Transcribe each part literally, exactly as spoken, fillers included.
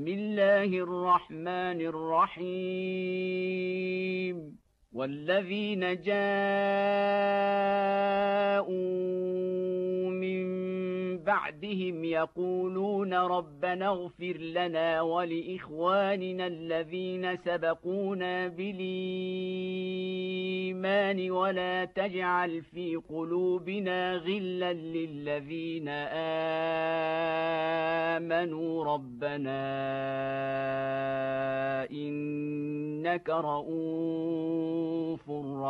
بسم الله الرحمن الرحيم والذين جاءوا من بعدهم يقولون ربنا اغفر لنا ولإخواننا الذين سبقونا بالإيمان ولا تجعل في قلوبنا غلا للذين آمنوا ربنا إنك رؤوف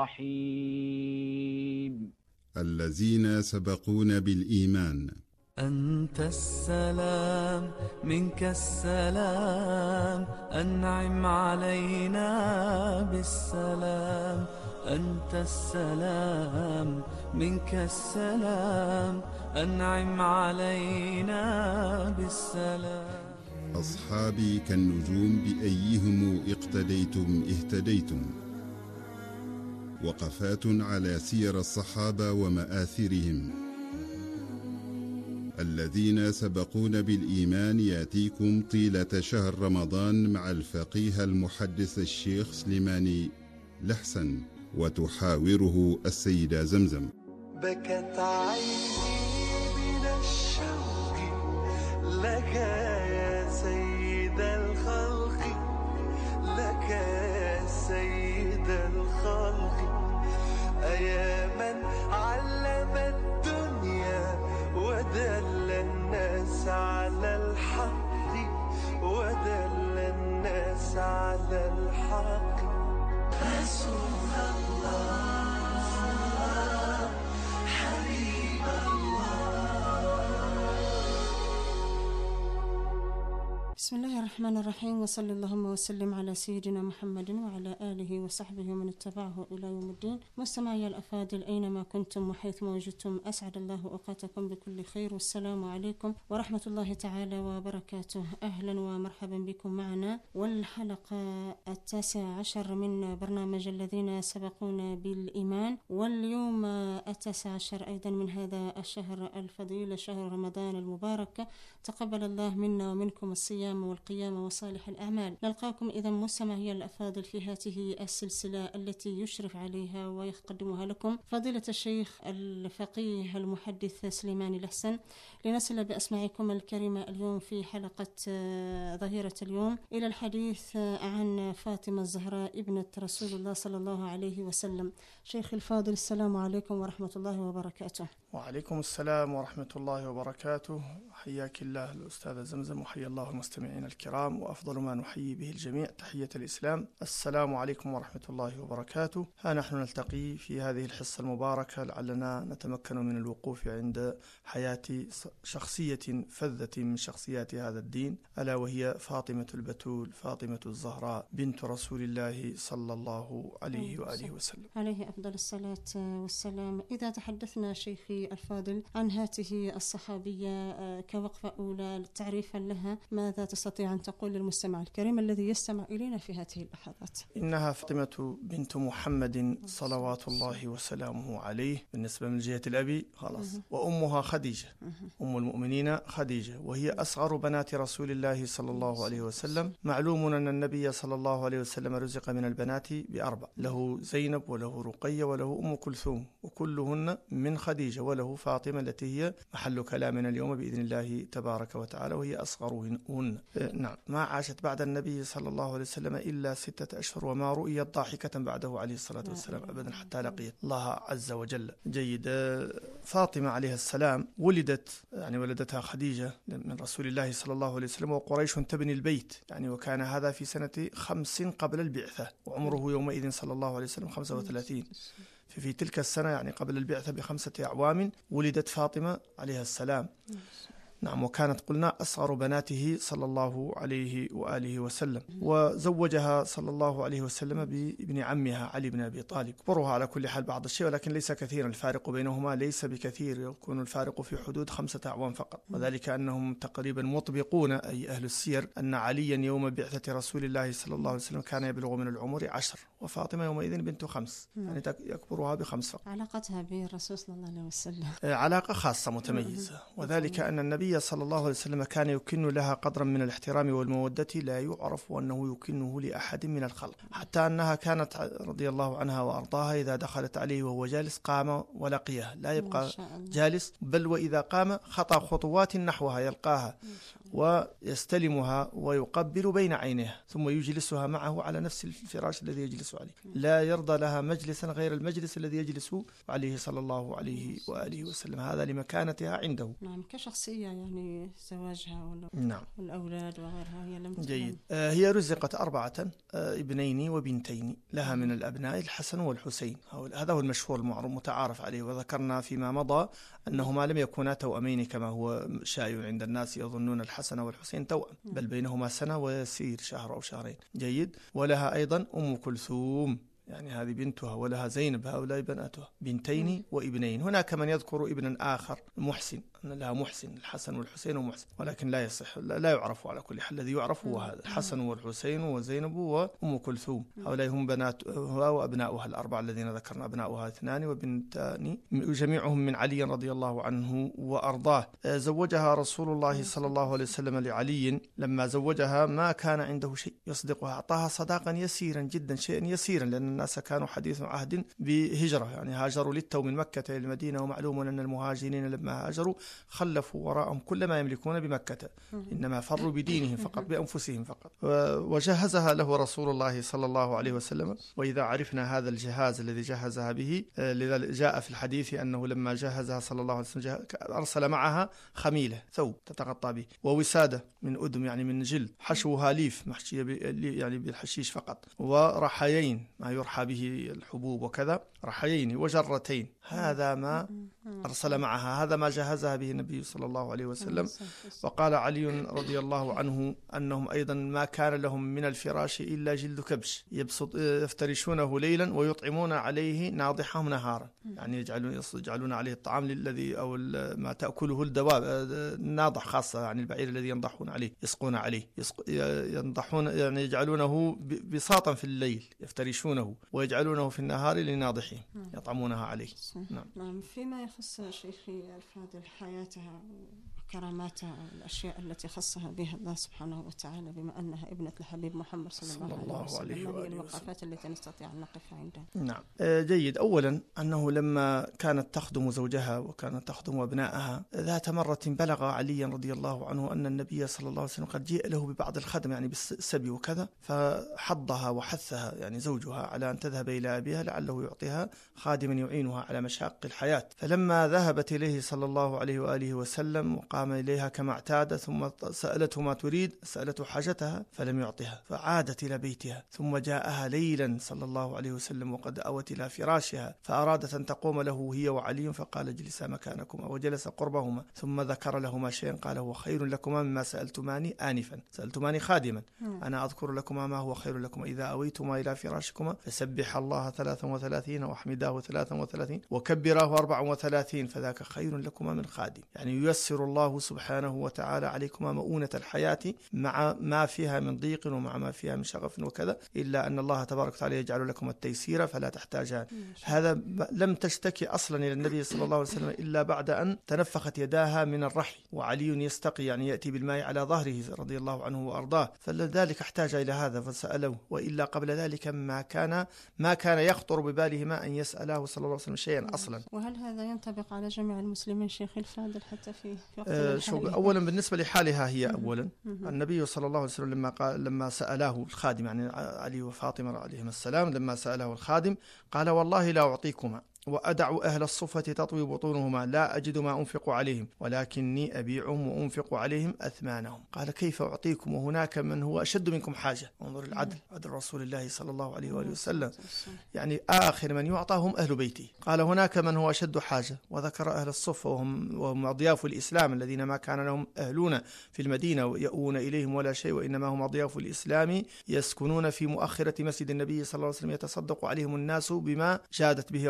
رحيم. الذين سبقونا بالإيمان. أنت السلام منك السلام أنعم علينا بالسلام. أنت السلام منك السلام أنعم علينا بالسلام. أصحابي كالنجوم بأيهم اقتديتم اهتديتم. وقفات على سير الصحابة ومآثرهم. الذين سبقون بالإيمان ياتيكم طيلة شهر رمضان مع الفقيه المحدث الشيخ سليماني لحسن، وتحاوره السيدة زمزم. بكت عيني من الشوق لك يا سيد الخلق، لك يا سيد الخلق، أيا من علم الدنيا ودل الناس على الحق، ودل الناس على الحق. رسول الله حبيب الله. بسم الله الرحمن الرحيم، وصلى اللهم وسلم على سيدنا محمد وعلى آله وصحبه ومن اتبعه إلى يوم الدين. مستمعي الأفاضل أينما كنتم وحيث وجدتم، أسعد الله أوقاتكم بكل خير، والسلام عليكم ورحمة الله تعالى وبركاته. أهلا ومرحبا بكم معنا، والحلقة التاسعة عشر من برنامج الذين سبقونا بالإيمان، واليوم التاسع عشر أيضا من هذا الشهر الفضيل، شهر رمضان المبارك. تقبل الله منا ومنكم الصيام والقيام وصالح الأعمال. نلقاكم إذا مستمعي الأفاضل في هذه السلسلة التي يشرف عليها ويقدمها لكم فضيلة الشيخ الفقيه المحدث سليماني لحسن، لنصل بأسماعكم الكريمة اليوم في حلقة ظهيرة اليوم إلى الحديث عن فاطمة الزهراء ابنة رسول الله صلى الله عليه وسلم. شيخ الفاضل، السلام عليكم ورحمة الله وبركاته. وعليكم السلام ورحمة الله وبركاته. حياك الله الأستاذة زمزم، وحيا الله المستمعين الكرام، وأفضل ما نحيي به الجميع تحية الإسلام، السلام عليكم ورحمة الله وبركاته. ها نحن نلتقي في هذه الحصة المباركة لعلنا نتمكن من الوقوف عند حياة شخصية فذة من شخصيات هذا الدين، ألا وهي فاطمة البتول، فاطمة الزهراء بنت رسول الله صلى الله عليه وآله وسلم، عليه أفضل الصلاة والسلام. إذا تحدثنا شيخي الفاضل عن هذه الصحابية كوقفة أولى تعريفا لها، ماذا تستطيع أن تقول للمستمع الكريم الذي يستمع إلينا في هذه اللحظات؟ إنها فاطمة بنت محمد صلوات الله وسلامه عليه بالنسبة من جهة الأبي خلاص، وأمها خديجة أم المؤمنين خديجة، وهي أصغر بنات رسول الله صلى الله عليه وسلم. معلوم أن النبي صلى الله عليه وسلم رزق من البنات بأربع، له زينب وله رقية وله أم كلثوم، وكلهن من خديجة، وله فاطمة التي هي محل كلامنا اليوم بإذن الله تبارك وتعالى، وهي أصغرهن. نعم، ما عاشت بعد النبي صلى الله عليه وسلم إلا ستة أشهر، وما رؤيت ضاحكة بعده عليه الصلاة والسلام أبدا حتى لقيت الله عز وجل. جيد. فاطمة عليه السلام ولدت يعني ولدتها خديجة من رسول الله صلى الله عليه وسلم، وقريش تبني البيت يعني، وكان هذا في سنة خمس قبل البعثة، وعمره يومئذ صلى الله عليه وسلم خمسة وثلاثين. في تلك السنة يعني قبل البعثة بخمسة أعوام ولدت فاطمة عليه السلام. نعم، وكانت قلنا أصغر بناته صلى الله عليه وآله وسلم، وزوجها صلى الله عليه وسلم بابن عمها علي بن أبي طالب. كبرها على كل حال بعض الشيء، ولكن ليس كثيرا، الفارق بينهما ليس بكثير، يكون الفارق في حدود خمسة أعوام فقط، وذلك أنهم تقريبا مطبقون أي أهل السير أن عليا يوم بعثة رسول الله صلى الله عليه وسلم كان يبلغ من العمر عشر، وفاطمة يومئذ بنت خمس، يعني يكبرها بخمس فقط. علاقتها بالرسول صلى الله عليه وسلم علاقة خاصة متميزة، وذلك أن النبي النبي صلى الله عليه وسلم كان يكن لها قدرا من الاحترام والمودة لا يعرف أنه يكنه لأحد من الخلق، حتى أنها كانت رضي الله عنها وأرضاها إذا دخلت عليه وهو جالس قام ولقيها، لا يبقى جالس، بل وإذا قام خطى خطوات نحوها يلقاها ويستلمها ويقبل بين عينيها، ثم يجلسها معه على نفس الفراش الذي يجلس عليه، لا يرضى لها مجلسا غير المجلس الذي يجلس عليه صلى الله عليه وآله وسلم، هذا لمكانتها عنده. نعم، كشخصية يعني زواجها نعم والأولاد وغيرها هي لم جيد. آه هي رزقت أربعة آه ابنين وبنتين لها من الأبناء الحسن والحسين، هذا هو المشهور المعروف متعارف عليه، وذكرنا فيما مضى أنهما لم يكونا توأمين كما هو شائع عند الناس، يظنون الحسن والحسين توأم، بل بينهما سنة ويسير شهر أو شهرين. جيد. ولها أيضا أم كلثوم، يعني هذه بنتها، ولها زينب، هؤلاء بناتها، بنتين وابنين. هناك من يذكر ابنا آخر محسن، أن لها محسن، الحسن والحسين ومحسن، ولكن لا يصح، لا يعرف على كل حال، الذي يعرف هو هذا الحسن والحسين وزينب وأم كلثوم، هؤلاء هم بناتها وأبناؤها الأربعة الذين ذكرنا، أبناؤها اثنان وبنتان، جميعهم من علي رضي الله عنه وأرضاه. زوجها رسول الله صلى الله عليه وسلم لعلي، لما زوجها ما كان عنده شيء يصدقها، أعطاها صداقا يسيرا جدا، شيئا يسيرا، لأن الناس كانوا حديث عهد بهجرة، يعني هاجروا للتو من مكة إلى المدينة، ومعلوم أن المهاجرين لما هاجروا خلفوا وراءهم كل ما يملكون بمكة، إنما فروا بدينهم فقط، بأنفسهم فقط. وجهزها له رسول الله صلى الله عليه وسلم، وإذا عرفنا هذا الجهاز الذي جهزها به، لذا جاء في الحديث أنه لما جهزها صلى الله عليه وسلم أرسل معها خميلة، ثوب تتغطى به، ووسادة من أدم يعني من جلد، حشوها ليف محشية يعني بالحشيش فقط، ورحيين ما يرحى به الحبوب وكذا، رحيين وجرتين، هذا ما أرسل معها، هذا ما جهزها به النبي صلى الله عليه وسلم. وقال علي رضي الله عنه أنهم أيضا ما كان لهم من الفراش إلا جلد كبش، يفترشونه ليلا ويطعمون عليه ناضحهم نهارا، يعني يجعلون يجعلون عليه الطعام الذي أو ما تأكله الدواب، الناضح خاصة، يعني البعير الذي ينضحون عليه، يسقون عليه، ينضحون يعني يجعلونه بساطا في الليل، يفترشونه ويجعلونه في النهار لناضحهم يطعمونها عليه. نعم. نعم. فيما يخص شيخي الفاضل حياتها وكراماتها، الأشياء التي خصها بها الله سبحانه وتعالى، بما أنها ابنة الحبيب محمد صلى الله, الله عليه وسلم، هذه الوقفات التي نستطيع أن نقف عندها. نعم. جيد. أولا أنه لما كانت تخدم زوجها وكانت تخدم أبنائها، ذات مرة بلغ عليا رضي الله عنه أن النبي صلى الله عليه وسلم قد جاء له ببعض الخدم، يعني بالسبي وكذا، فحضها وحثها يعني زوجها على أن تذهب إلى أبيها لعله يعطيها خادما يعينها على مشاق الحياة. فلما ذهبت إليه صلى الله عليه وآله وسلم وقام إليها كما اعتاد، ثم سألته ما تريد، سألته حاجتها فلم يعطها، فعادت إلى بيتها، ثم جاءها ليلا صلى الله عليه وسلم وقد أوت إلى فراشها، فأرادت أن تقوم له هي وعلي، فقال اجلسا مكانكما، وجلس قربهما، ثم ذكر لهما شيئا قال هو خير لكما مما سألتماني آنفا، سألتماني خادما، أنا أذكر لكما ما هو خير لكما، إذا أويتما إلى فراشكما فسبح الله ثلاثا وثلاثين واحمداه ثلاثا وثلاثين وكبراه أربعا وثلاثين، فذاك خير لكما من خادم. يعني ييسر الله سبحانه وتعالى عليكما مؤونة الحياة مع ما فيها من ضيق ومع ما فيها من شغف وكذا، إلا أن الله تبارك وتعالى يجعل لكم التيسير فلا تحتاجان. هذا لم تشتكي أصلا إلى النبي صلى الله عليه وسلم إلا بعد أن تنفخت يداها من الرحل، وعلي يستقي يعني يأتي بالماء على ظهره رضي الله عنه وأرضاه، فلذلك احتاج إلى هذا فسأله، وإلا قبل ذلك ما كان ما كان يخطر ببالهما أن يسأله صلى الله عليه وسلم شيئا أصلا. وهل هذا ينطبق على جميع المسلمين شيخ الفاضل حتى في أه أولا بالنسبة لحالها هي، أولا النبي صلى الله عليه وسلم لما قال لما سأله الخادم، يعني علي وفاطمة عليهم السلام، لما سأله الخادم قال والله لا أعطيكما وأدع أهل الصفة تطوي بطونهما، لا أجد ما أنفق عليهم ولكني أبيعهم وأنفق عليهم أثمانهم. قال كيف أعطيكم وهناك من هو أشد منكم حاجة؟ انظر العدل، عدل رسول الله صلى الله عليه وآله وسلم، يعني آخر من يعطى هم أهل بيته. قال هناك من هو أشد حاجة، وذكر أهل الصفة وهم, وهم أضياف الإسلام الذين ما كان لهم أهلون في المدينة يأوون إليهم ولا شيء، وإنما هم أضياف الإسلام يسكنون في مؤخرة مسجد النبي صلى الله عليه وسلم، يتصدق عليهم الناس بما جادت به أنفسهم،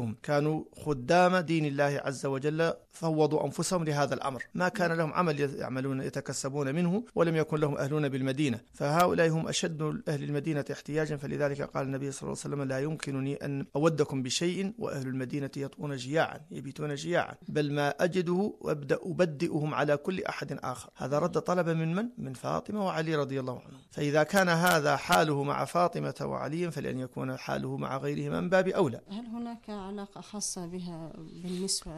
عنهم كانوا خدام دين الله عز وجل، فوضوا أنفسهم لهذا الأمر، ما كان لهم عمل يعملون يتكسبون منه، ولم يكن لهم أهلون بالمدينة، فهؤلاء هم أشد أهل المدينة احتياجا. فلذلك قال النبي صلى الله عليه وسلم: لا يمكنني أن أودكم بشيء وأهل المدينة يطؤون جياعا، يبيتون جياعا، بل ما أجده وأبدأ أبدئهم على كل أحد آخر. هذا رد طلب من من؟ من فاطمة وعلي رضي الله عنهم. فإذا كان هذا حاله مع فاطمة وعلي، فلأن يكون حاله مع غيرهما من باب أولى. هل هناك علاقة خاصة بها بالنسبة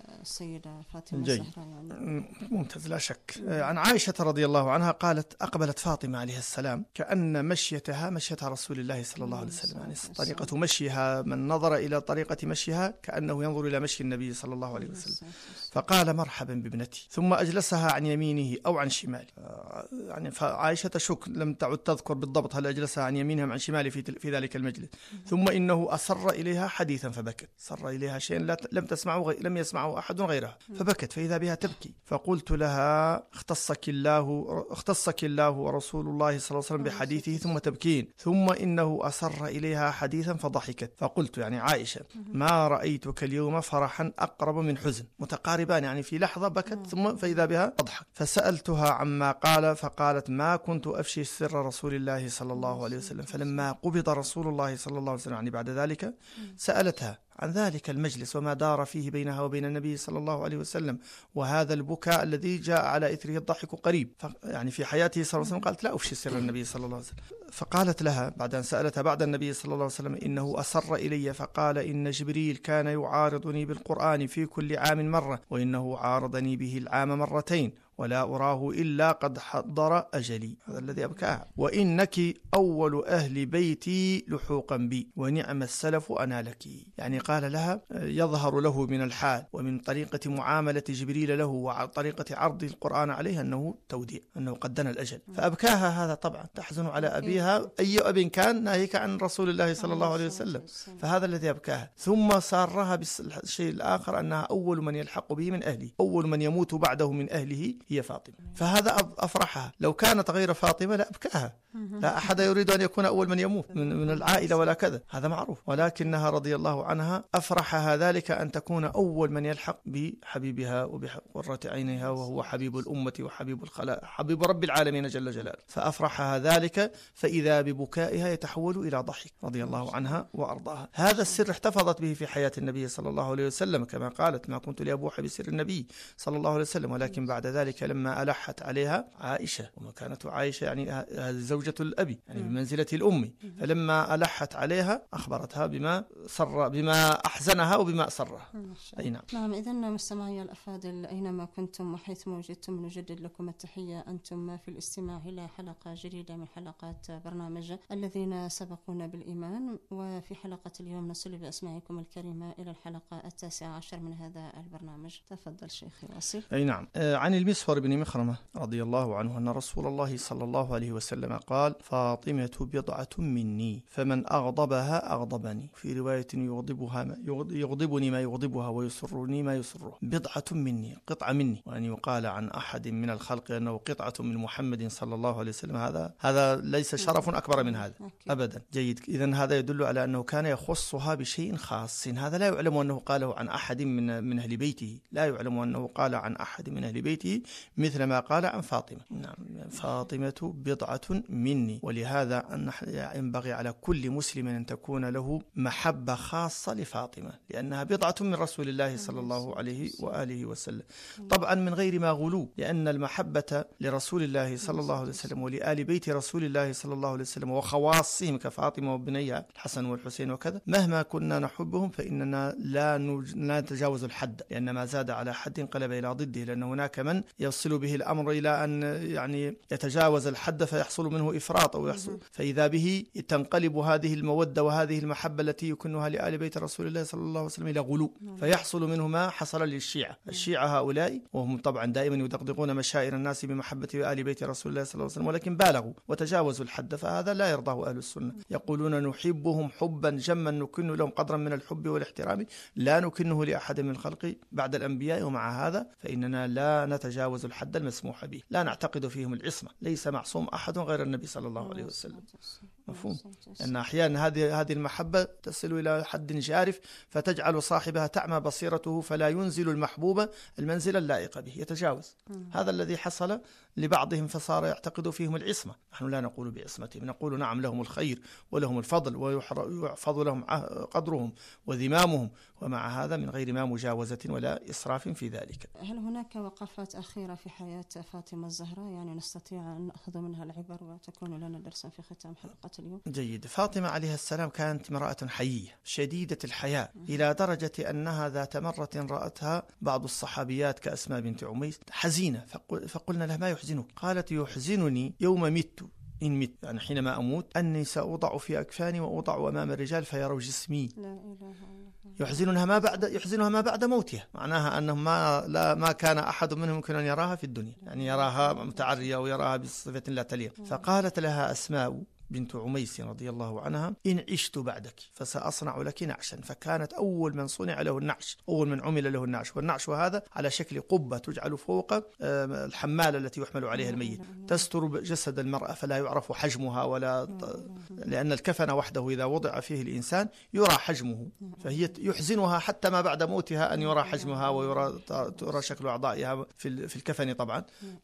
السيدة فاطمة جيد. الزهراء؟ يعني ممتاز، لا شك. عن عائشة رضي الله عنها قالت: أقبلت فاطمة عليه السلام كأن مشيتها مشيتها رسول الله صلى الله عليه وسلم، يعني طريقة مشيها، من نظر إلى طريقة مشيها كأنه ينظر إلى مشي النبي صلى الله عليه وسلم. فقال: مرحبا بابنتي، ثم أجلسها عن يمينه أو عن شماله. يعني فعائشة تشك، لم تعد تذكر بالضبط هل أجلسها عن يمينها أم عن شماله في, في ذلك المجلس. ثم إنه أصر إليها حديثا فبكت، صر إليها شيء لا لم تسمعه غي... لم يسمعه أحد غيرها، فبكت، فإذا بها تبكي. فقلت لها: اختصك الله اختصك الله ورسول الله صلى الله عليه وسلم بحديثه ثم تبكين. ثم إنه أصر إليها حديثا فضحكت. فقلت، يعني عائشة: ما رأيتك اليوم فرحا أقرب من حزن، متقاربان، يعني في لحظة بكت ثم فإذا بها تضحك. فسألتها عما قال، فقالت: ما كنت أفشي سر رسول الله صلى الله عليه وسلم. فلما قبض رسول الله صلى الله عليه وسلم، يعني بعد ذلك، سألتها عن ذلك المجلس وما دار فيه بينها وبين النبي صلى الله عليه وسلم، وهذا البكاء الذي جاء على إثره الضحك قريب، يعني في حياته صلى الله عليه وسلم. قالت: لا أفشي سر النبي صلى الله عليه وسلم. فقالت لها بعد أن سألتها بعد النبي صلى الله عليه وسلم: إنه أصر إلي فقال إن جبريل كان يعارضني بالقرآن في كل عام مرة، وإنه عارضني به العام مرتين، ولا أراه إلا قد حضر أجلي. هذا الذي أبكاها. وإنك أول أهل بيتي لحوقا بي، ونعم السلف أنا لك. يعني قال لها يظهر له من الحال ومن طريقة معاملة جبريل له وطريقة عرض القرآن عليه أنه توديع، أنه قد دنا الأجل. فأبكاها هذا طبعا، تحزن على أبيها، أي أب كان، ناهيك عن رسول الله صلى الله عليه وسلم. فهذا الذي أبكاها. ثم سارها بالشيء الآخر أنها أول من يلحق به من أهله، أول من يموت بعده من أهله هي فاطمة. فهذا أفرحها. لو كانت غير فاطمة لا أبكاها، لا أحد يريد أن يكون أول من يموت من, من العائلة ولا كذا، هذا معروف. ولكنها رضي الله عنها أفرحها ذلك أن تكون أول من يلحق بحبيبها وبقرة عينها، وهو حبيب الأمة وحبيب الخلائق، حبيب رب العالمين جل جلاله. فأفرحها ذلك، فإذا ببكائها يتحول إلى ضحك رضي الله عنها وأرضاها. هذا السر احتفظت به في حياة النبي صلى الله عليه وسلم، كما قالت: ما كنت لأبوح بسر النبي صلى الله عليه وسلم. ولكن بعد ذلك لما ألحت عليها عائشة، وما كانت عائشة يعني زوجة الأبي، يعني بمنزلة الأم، فلما ألحت عليها أخبرتها بما سر بما أحزنها وبما أسرها. أي نعم. نعم. إذن مستمعي الأفاضل، أينما كنتم وحيث وجدتم، نجدد لكم التحية. أنتم في الاستماع إلى حلقة جديدة من حلقات برنامج الذين سبقونا بالإيمان. وفي حلقة اليوم نصل بأسماعكم الكريمة إلى الحلقة التاسعة عشر من هذا البرنامج. تفضل شيخي واصل. أي نعم. عن المسور بن مخرمة رضي الله عنه أن رسول الله صلى الله عليه وسلم قال: فاطمة بضعة مني، فمن أغضبها أغضبني. في رواية: يغضبها ما يغضبني ما يغضبها ويسرني ما يسره. بضعة مني، قطعة مني. وأن يقال عن أحد من الخلق أنه قطعة من محمد صلى الله عليه وسلم، هذا هذا ليس شرف أكبر من هذا أبدا. جيد. إذن هذا يدل على أنه كان يخصها بشيء خاص. هذا لا يعلم أنه قاله عن أحد من من أهل بيته، لا يعلم أنه قال عن أحد من أهل بيته مثل ما قال عن فاطمة. نعم. فاطمة بضعة مني. ولهذا ينبغي على كل مسلم أن تكون له محبة خاصة لفاطمة، لأنها بضعة من رسول الله صلى الله عليه وآله وسلم، طبعا من غير ما غلو، لأن المحبة لرسول الله صلى الله عليه وسلم ولآل بيت رسول الله صلى الله عليه وسلم وخواصهم كفاطمة وبنيها الحسن والحسين وكذا، مهما كنا نحبهم فإننا لا لا نتجاوز الحد، لأن ما زاد على حد انقلب إلى ضده، لأن هناك من يصل به الأمر إلى أن يعني يتجاوز الحد فيحصل منه إفراط أو يحصل، فإذا به تنقلب هذه المودة وهذه المحبة التي يكنها لآل بيت رسول الله صلى الله عليه وسلم إلى غلو، فيحصل منه ما حصل للشيعة. الشيعة هؤلاء وهم طبعا دائما يدقدقون مشاعر الناس بمحبة آل بيت رسول الله صلى الله عليه وسلم، ولكن بالغوا وتجاوزوا الحد. الحد، فهذا لا يرضاه أهل السنة. يقولون نحبهم حبا جما نكن لهم قدرا من الحب والاحترام لا نكنه لأحد من الخلق بعد الأنبياء، ومع هذا فإننا لا نتجاوز الحد المسموح به، لا نعتقد فيهم العصمة، ليس معصوم أحد غير النبي صلى الله عليه وسلم. مفهوم؟ أن أحيانا هذه هذه المحبة تصل إلى حد جارف فتجعل صاحبها تعمى بصيرته فلا ينزل المحبوب المنزل اللائق به، يتجاوز. هذا الذي حصل لبعضهم فصار يعتقد فيهم العصمة. نحن لا نقول بعصمتهم، نقول نعم لهم الخير ولهم الفضل ويحفظ لهم قدرهم وذمامهم، ومع هذا من غير ما مجاوزة ولا إسراف في ذلك. هل هناك وقفات أخيرة في حياة فاطمة الزهراء يعني نستطيع أن نأخذ منها العبر وتكون لنا درسا في ختام حلقة اليوم؟ جيد. فاطمة عليه السلام كانت امرأة حيية شديدة الحياء إلى درجة أنها ذات مرة رأتها بعض الصحابيات كأسماء بنت عميس حزينة، فقلنا لها ما يحزنك؟ قالت يحزنني يوم مت إن مت، يعني حينما أموت أني سأوضع في أكفاني وأوضع أمام الرجال فيروا جسمي. لا إله إلا الله. يحزنها ما بعد يحزنها ما بعد موتها، معناها أنه ما لا ما كان أحد منهم يمكن أن يراها في الدنيا، يعني يراها متعرية ويراها بصفة لا تليق. فقالت لها أسماء بنت عميس رضي الله عنها إن عشت بعدك فسأصنع لك نعشا. فكانت أول من صنع له النعش، أول من عمل له النعش، والنعش هذا على شكل قبة تجعل فوق الحمالة التي يحمل عليها الميت، تستر جسد المرأة فلا يعرف حجمها ولا لأن الكفن وحده إذا وضع فيه الإنسان يرى حجمه، فهي يحزنها حتى ما بعد موتها أن يرى حجمها ويرى ترى شكل أعضائها في الكفن طبعا.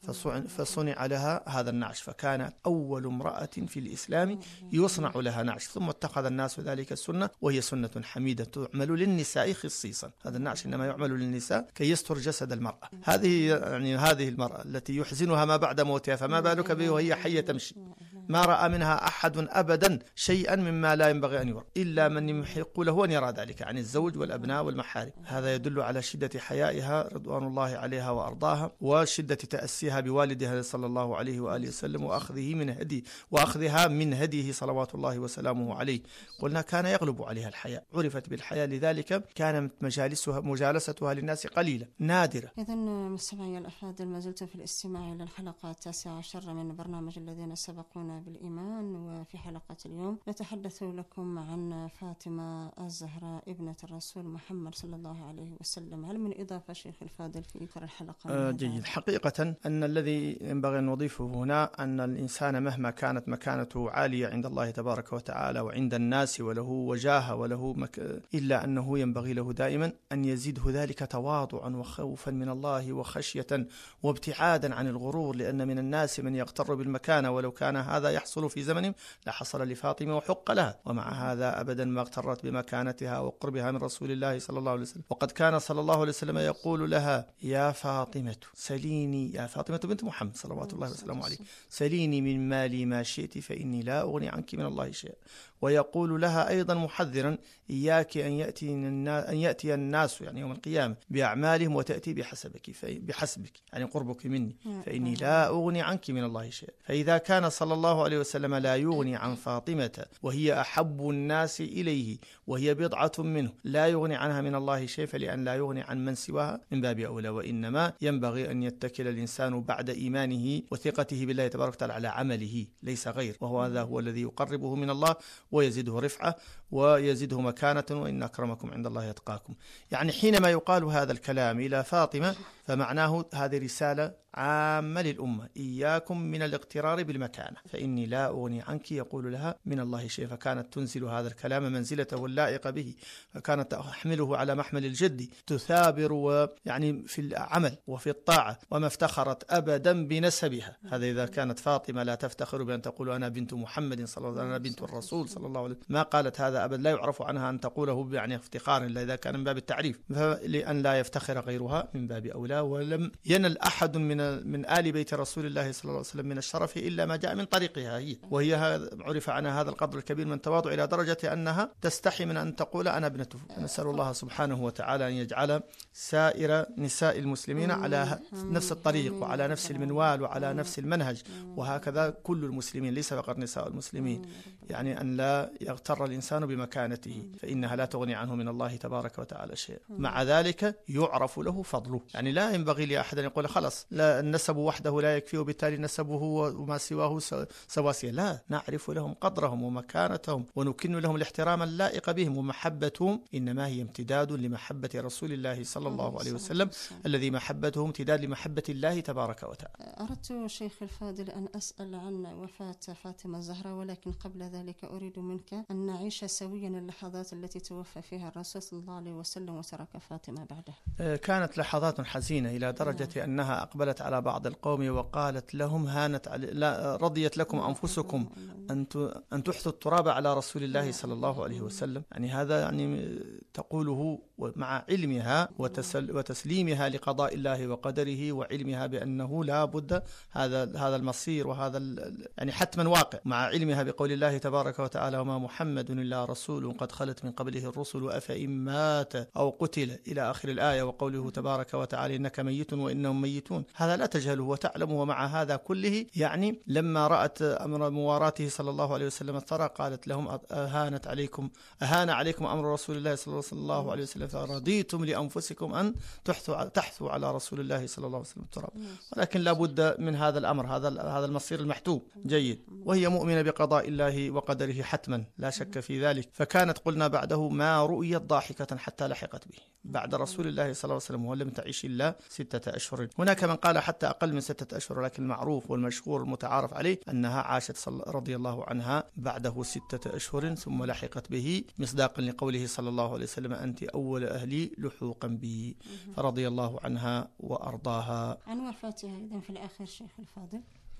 فصنع لها هذا النعش، فكانت أول امرأة في الإسلام يصنع لها نعش، ثم اتخذ الناس ذلك السنة، وهي سنة حميدة تعمل للنساء خصيصا. هذا النعش إنما يعمل للنساء كي يستر جسد المرأة. هذه يعني هذه المرأة التي يحزنها ما بعد موتها، فما بالك به وهي حية تمشي؟ ما رأى منها أحد أبدا شيئا مما لا ينبغي أن يرى إلا من يحق له أن يرى ذلك عن الزوج والأبناء والمحارم. هذا يدل على شدة حيائها رضوان الله عليها وأرضاها، وشدة تأسيها بوالدها صلى الله عليه وآله وسلم، وأخذه من هدي وأخذها من هديه صلوات الله وسلامه عليه. قلنا كان يغلب عليها الحياء، عرفت بالحياء، لذلك كانت مجالسها مجالستها للناس قليلة نادرة. إذن مستمعي الأفاضل، ما زلت في الاستماع إلى الحلقة التاسعة عشر من برنامج الذين سبقونا بالإيمان، وفي حلقة اليوم نتحدث لكم عن فاطمة الزهراء ابنة الرسول محمد صلى الله عليه وسلم. هل من إضافة شيخ الفاضل في إطار الحلقة؟ آه جيد. حقيقة أن الذي ينبغي أن نضيفه هنا أن الإنسان مهما كانت مكانته عالية عند الله تبارك وتعالى وعند الناس وله وجاهة وله مك... إلا أنه ينبغي له دائما أن يزيده ذلك تواضعا وخوفا من الله وخشية وابتعادا عن الغرور، لأن من الناس من يغتر بالمكانة، ولو كان هذا يحصل في زمن لحصل لفاطمة وحق لها، ومع هذا أبدا ما اغترت بمكانتها وقربها من رسول الله صلى الله عليه وسلم. وقد كان صلى الله عليه وسلم يقول لها يا فاطمة سليني، يا فاطمة بنت محمد صلوات الله وسلامه عليه، سليني من مالي ما شئت فإني لا أغني عنك من الله شيئا. ويقول لها أيضا محذرا إياك أن يأتي أن يأتي الناس يعني يوم القيامة بأعمالهم وتأتي بحسبك بحسبك يعني قربك مني، فإني لا أغني عنك من الله شيئا. فإذا كان صلى الله عليه وسلم لا يغني عن فاطمة وهي أحب الناس إليه وهي بضعة منه، لا يغني عنها من الله شيء، فلأن لا يغني عن من سواها من باب أولى. وإنما ينبغي أن يتكل الإنسان بعد إيمانه وثقته بالله تبارك وتعالى على عمله ليس غير، وهو هذا هو الذي يقربه من الله ويزيده رفعة ويزيده مكانة، وإن أكرمكم عند الله يتقاكم. يعني حينما يقال هذا الكلام إلى فاطمة فمعناه هذه رسالة عامة للأمة، إياكم من الاغترار بالمكانة فإني لا أغني عنك يقول لها من الله شيء. فكانت تنزل هذا الكلام منزلته اللائقة به، فكانت تحمله على محمل الجد، تثابر ويعني في العمل وفي الطاعة، وما افتخرت أبدا بنسبها. هذا إذا كانت فاطمة لا تفتخر بأن تقول أنا بنت محمد صلى الله عليه وسلم، أنا بنت الرسول صلى الله عليه وسلم، ما قالت هذا أبدا، لا يعرف عنها أن تقوله يعني افتخار إلا إذا كان من باب التعريف، لأن لا يفتخر غيرها من باب أولى. ولم ينل أحد من من آل بيت رسول الله صلى الله عليه وسلم من الشرف إلا ما جاء من طريقها هي، وهي عرف عنها هذا القدر الكبير من التواضع إلى درجة أنها تستحي من أن تقول أنا ابنته. نسأل الله سبحانه وتعالى أن يجعل سائر نساء المسلمين على نفس الطريق وعلى نفس المنوال وعلى نفس المنهج، وهكذا كل المسلمين ليس فقط نساء المسلمين، يعني أن لا يغتر الإنسان بمكانته فإنها لا تغني عنه من الله تبارك وتعالى شيء. مع ذلك يعرف له فضله، يعني لا ينبغي لأحد أن يقول خلاص لا النسب وحده لا يكفي وبالتالي نسبه وما سواه سواسية. لا، نعرف لهم قدرهم ومكانتهم ونكن لهم الاحترام اللائق بهم، ومحبتهم إنما هي امتداد لمحبة رسول الله صلى الله عليه وسلم الذي محبته امتداد لمحبة الله تبارك وتعالى. أردت شيخ الفاضل أن أسأل عن وفاة فاطمة الزهراء، ولكن قبل ذلك أريد منك أن نعيش سويا اللحظات التي توفى فيها الرسول صلى الله عليه وسلم وترك فاطمة بعده. كانت لحظات حزينة إلى درجة أنها أقبلت على بعض القوم وقالت لهم: هانت علي لا رضيت لكم أنفسكم أن أن تحثوا التراب على رسول الله صلى الله عليه وسلم. يعني هذا يعني تقوله مع علمها وتسل وتسليمها لقضاء الله وقدره، وعلمها بأنه لا بد هذا هذا المصير وهذا يعني حتما واقع، مع علمها بقول الله تبارك وتعالى: وما محمد إلا رسول قد خلت من قبله الرسل أفإن مات أو قتل إلى آخر الآية، وقوله تبارك وتعالى: إنك ميت وإنهم ميتون. هذا لا تجهله وتعلمه، ومع هذا كله يعني لما رأت أمر مواراته صلى الله عليه وسلم الثرى قالت لهم: أهانت عليكم أهان عليكم أمر رسول الله صلى الله عليه وسلم، فرضيتم لأنفسكم أن تحثوا تحثوا على رسول الله صلى الله عليه وسلم التراب. ولكن لا بد من هذا الأمر، هذا هذا المصير المحتوم جيد، وهي مؤمنة بقضاء الله وقدره حتما لا شك في ذلك. فكانت قلنا بعده ما رؤيت ضاحكة حتى لحقت به بعد رسول الله صلى الله عليه وسلم، ولم تعيش إلا ستة أشهر. هناك من قال حتى أقل من ستة أشهر، لكن المعروف والمشهور المتعارف عليه أنها عاشت رضي الله عنها بعده ستة أشهر ثم لحقت به، مصداقا لقوله صلى الله عليه وسلم: أنت أول أهلي لحوقا بي. فرضي الله عنها وأرضاها. عن وفاتها إذن في الآخر شيخ الفاضل،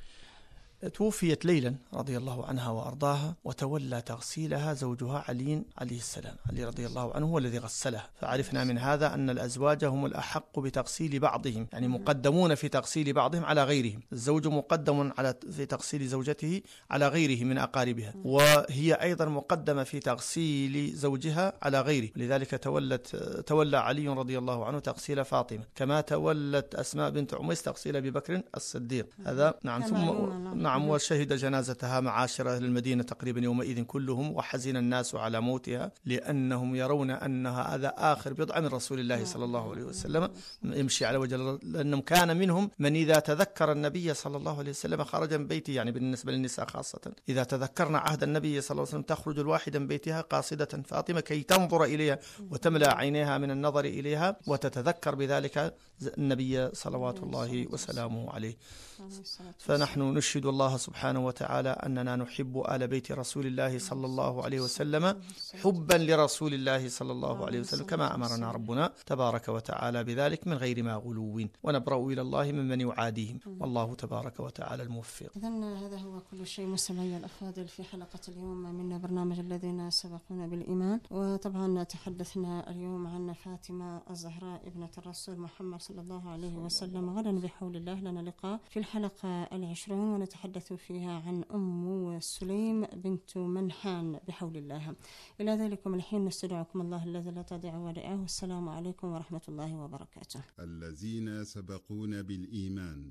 توفيت ليلا رضي الله عنها وأرضاها، وتولى تغسيلها زوجها علي عليه السلام. علي رضي الله عنه هو الذي غسلها. فعرفنا من هذا أن الأزواج هم الأحق بتغسيل بعضهم، يعني مقدمون في تغسيل بعضهم على غيرهم. الزوج مقدم على في تغسيل زوجته على غيره من أقاربها، وهي أيضا مقدمة في تغسيل زوجها على غيره. لذلك تولت تولى علي رضي الله عنه تغسيل فاطمة، كما تولت أسماء بنت عميس تغسيل أبي بكر الصديق. هذا نعم. ثم نعم وشهد جنازتها معاشر أهل المدينة تقريبا يومئذ كلهم، وحزن الناس على موتها لأنهم يرون أن هذا آخر بضع من رسول الله صلى الله عليه وسلم يمشي على وجه، لأنهم كان منهم من إذا تذكر النبي صلى الله عليه وسلم خرج من بيته، يعني بالنسبة للنساء خاصة إذا تذكرنا عهد النبي صلى الله عليه وسلم تخرج الواحدة من بيتها قاصدة فاطمة كي تنظر إليها وتملأ عينيها من النظر إليها وتتذكر بذلك النبي صلوات الله وسلامه عليه. فنحن نشهد الله سبحانه وتعالى أننا نحب آل بيت رسول الله صلى الله عليه وسلم حبا لرسول الله صلى الله عليه وسلم، كما أمرنا ربنا تبارك وتعالى بذلك من غير ما غلو، ونبرأ إلى الله ممن يعاديهم، والله تبارك وتعالى الموفق. إذن هذا هو كل شيء مستمعي الأفاضل في حلقة اليوم من برنامج الذين سبقونا بالإيمان. وطبعا تحدثنا اليوم عن فاطمة الزهراء ابنة الرسول محمد صلى الله عليه وسلم. غدا بحول الله لنا لقاء في الحلقة العشرون ونتحدث فيها عن أم سليم بنت منحان بحول الله. إلى ذلكم الحين نستودعكم الله الذي لا تضيع ودائعه. والسلام عليكم ورحمة الله وبركاته. الذين سبقونا بالإيمان.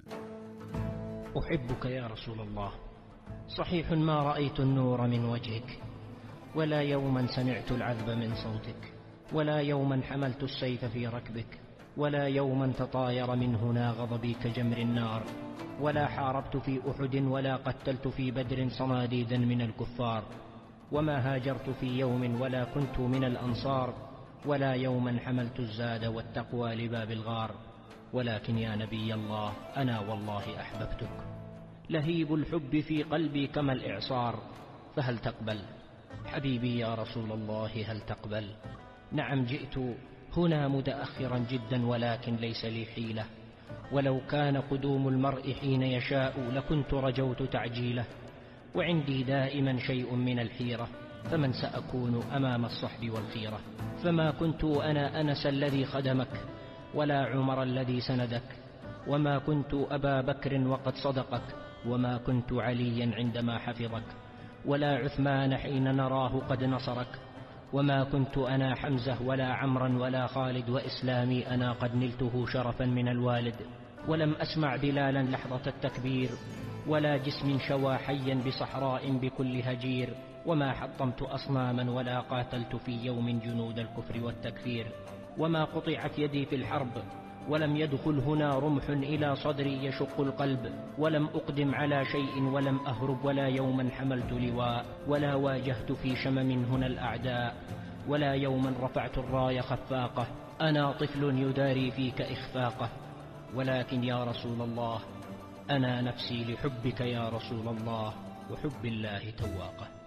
أحبك يا رسول الله، صحيح ما رأيت النور من وجهك، ولا يوما سمعت العذب من صوتك، ولا يوما حملت السيف في ركبك، ولا يوما تطاير من هنا غضبي كجمر النار، ولا حاربت في أحد ولا قتلت في بدر صناديدا من الكفار، وما هاجرت في يوم ولا كنت من الأنصار، ولا يوما حملت الزاد والتقوى لباب الغار، ولكن يا نبي الله أنا والله أحببتك، لهيب الحب في قلبي كما الإعصار، فهل تقبل حبيبي يا رسول الله هل تقبل؟ نعم جئت هنا متأخرا جدا ولكن ليس لي حيلة، ولو كان قدوم المرء حين يشاء لكنت رجوت تعجيله، وعندي دائما شيء من الحيرة، فمن سأكون أمام الصحب والخيرة؟ فما كنت أنا أنس الذي خدمك، ولا عمر الذي سندك، وما كنت أبا بكر وقد صدقك، وما كنت عليا عندما حفظك، ولا عثمان حين نراه قد نصرك، وما كنت أنا حمزة ولا عمرا ولا خالد، وإسلامي أنا قد نلته شرفا من الوالد، ولم أسمع بلالا لحظة التكبير، ولا جسم شوى حيا بصحراء بكل هجير، وما حطمت أصناما ولا قاتلت في يوم جنود الكفر والتكفير، وما قطعت يدي في الحرب، ولم يدخل هنا رمح إلى صدري يشق القلب، ولم أقدم على شيء ولم أهرب، ولا يوما حملت لواء، ولا واجهت في شمم هنا الأعداء، ولا يوما رفعت الراية خفاقة. أنا طفل يداري فيك إخفاقه، ولكن يا رسول الله أنا نفسي لحبك يا رسول الله وحب الله تواقه.